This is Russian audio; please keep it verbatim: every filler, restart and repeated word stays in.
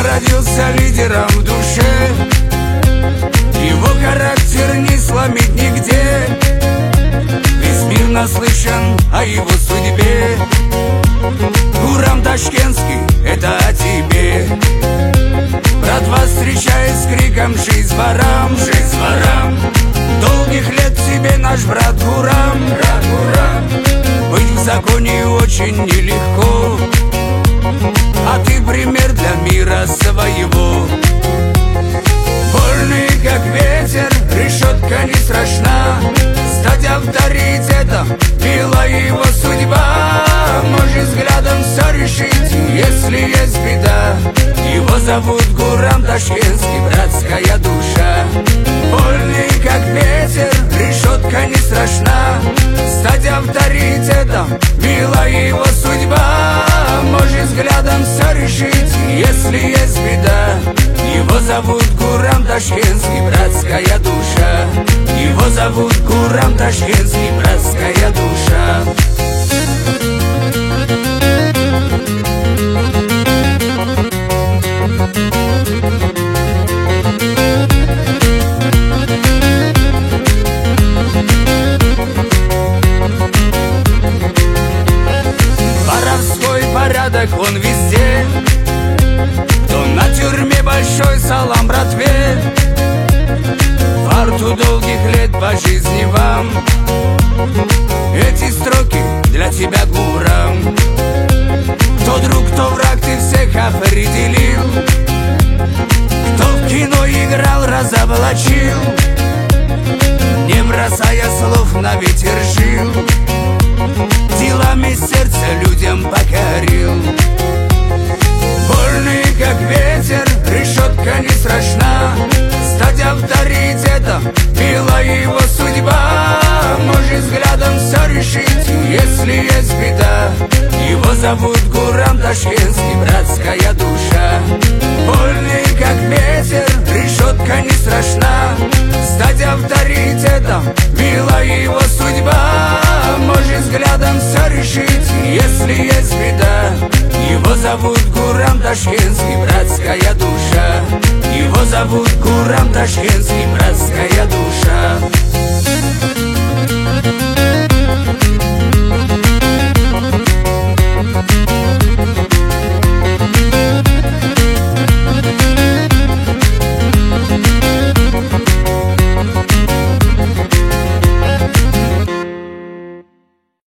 родился лидером в душе. Его характер не сломить нигде. Весь мир наслышан о его судьбе. Гурам Ташкентский, это о тебе. Братва встречает с криком «Жизнь ворам, жизнь ворам!» Долгих лет тебе наш брат Гурам, брат Гурам. Быть в законе очень нелегко, а ты пример для мира своего. Вольный как ветер, решетка не страшна. Стать авторитетом била его судьба. Можешь взглядом все решить, если есть беда. Его зовут Гурам Ташкентский, братская душа. Вольный как ветер, решетка не страшна. Стать авторитетом била его судьба. Можешь взглядом все решить, если есть беда. Его зовут Гурам Ташкентский, братская душа. Его зовут Гурам Ташкентский, братская душа. Воровской порядок он везде. То на тюрьме большой салам братве. Фарту долгих лет по жизни вам. Эти строки для тебя, Гурам. Кто друг, кто враг, ты всех определил. Кто в кино играл, разоблачил. Не бросая слов, на ветер жил. Делами сердца людям покорил. Вольный как ветер, решетка не страшна. Стать авторитетом била его судьба. Можешь взглядом все решить, если есть беда. Его зовут Гурам Ташкентский, братская душа. Вольный как ветер, решетка не страшна. Стать авторитетом била его судьба. Можешь взглядом все решить, если есть беда. Его зовут Гурам Ташкентский, братская душа. Его зовут Гурам Ташкентский, братская душа.